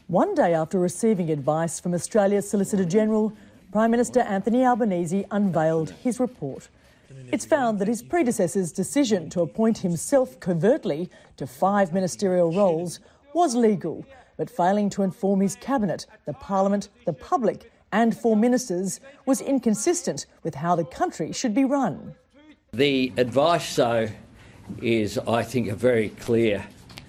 One day after receiving advice from Australia's Solicitor General, Prime Minister Anthony Albanese unveiled his report. It's found that his predecessor's decision to appoint himself covertly to 5 ministerial roles was legal, but failing to inform his cabinet, the parliament, the public and 4 ministers was inconsistent with how the country should be run. The advice, though, is, I think, a very clear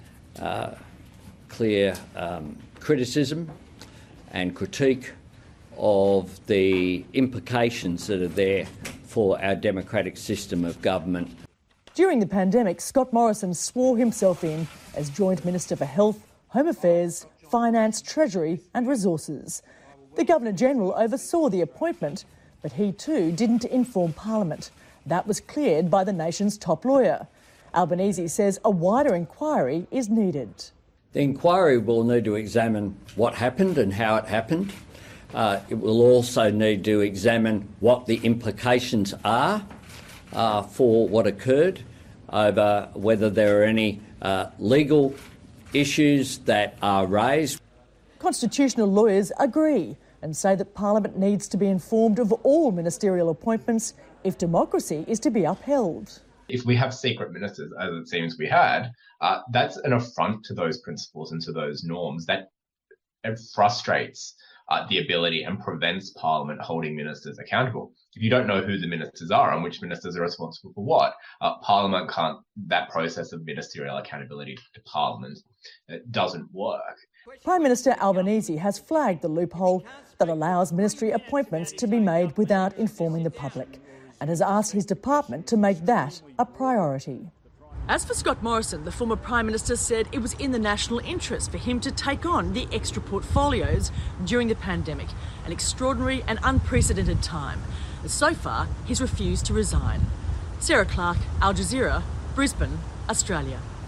criticism and critique of the implications that are there for our democratic system of government. During the pandemic, Scott Morrison swore himself in as Joint Minister for Health, Home Affairs, Finance, Treasury and Resources. The Governor-General oversaw the appointment, but he too didn't inform Parliament. That was cleared by the nation's top lawyer. Albanese says a wider inquiry is needed. The inquiry will need to examine what happened and how it happened. It will also need to examine what the implications are for what occurred, over whether there are any legal issues that are raised. Constitutional lawyers agree and say that Parliament needs to be informed of all ministerial appointments if democracy is to be upheld. If we have secret ministers, as it seems we had, that's an affront to those principles and to those norms. That it frustrates the ability and prevents Parliament holding ministers accountable. If you don't know who the ministers are and which ministers are responsible for what, Parliament can't, that process of ministerial accountability to Parliament, it doesn't work. Prime Minister Albanese has flagged the loophole that allows ministry appointments to be made without informing the public and has asked his department to make that a priority. As for Scott Morrison, the former Prime Minister said it was in the national interest for him to take on the extra portfolios during the pandemic, an extraordinary and unprecedented time. So far, he's refused to resign. Sarah Clark, Al Jazeera, Brisbane, Australia.